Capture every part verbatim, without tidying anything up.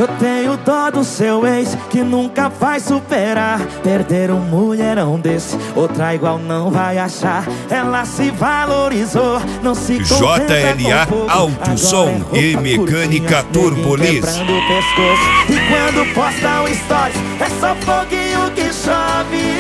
Eu tenho dó do seu ex que nunca vai superar. Perder um mulherão desse, outra igual não vai achar. Ela se valorizou, não se contenta J L A com pouco. Alto Som e Mecânica Turbolis. E quando posta um stories, é só foguinho que chove.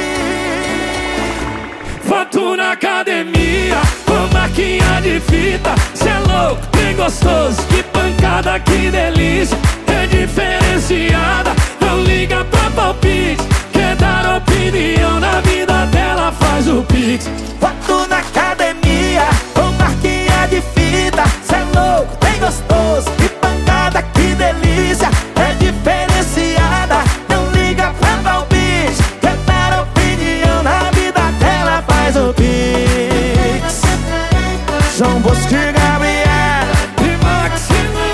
Foto na academia, com marquinha de fita. Cê é louco, bem gostoso, que pancada, que delícia. É diferenciada, não liga pra palpite. Quer dar opinião na vida dela, faz o pix. Foto na academia, com marquinha de fita. Cê é louco, bem gostoso, que pancada, que delícia. É diferenciada, não liga pra palpite. Quer dar opinião na vida dela, faz o pix. João Bosco e Gabriel E Maximiliano.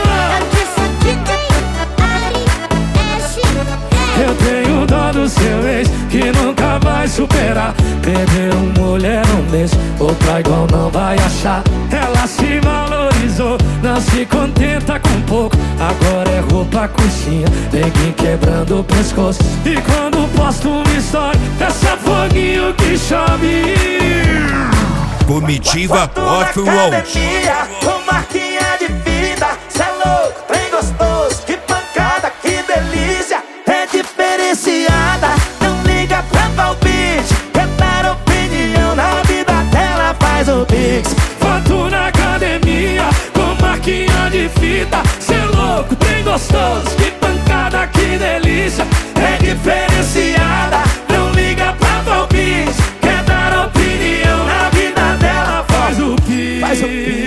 Eu tenho dó do seu ex que nunca vai superar. Perder um mulherão desse, outra igual não vai achar. Ela se valorizou, não se contenta com pouco. Agora é roupa, coxinha, neguinho quebrando o pescoço. E quando posto uma história, é só foguinho que chove. Comitiva Off-Road. com marquinha de fita. Cê é louco, bem gostoso, que pancada, que delícia. É diferenciada, não liga pra palpite. Quer dar opinião na vida dela, faz o pix. Foto na academia, com marquinha de fita. Cê é louco, bem gostoso, que pancada, que delícia. É diferenciada, não liga pra palpite. Quer dar opinião na vida dela, faz o pix. Faz o pix.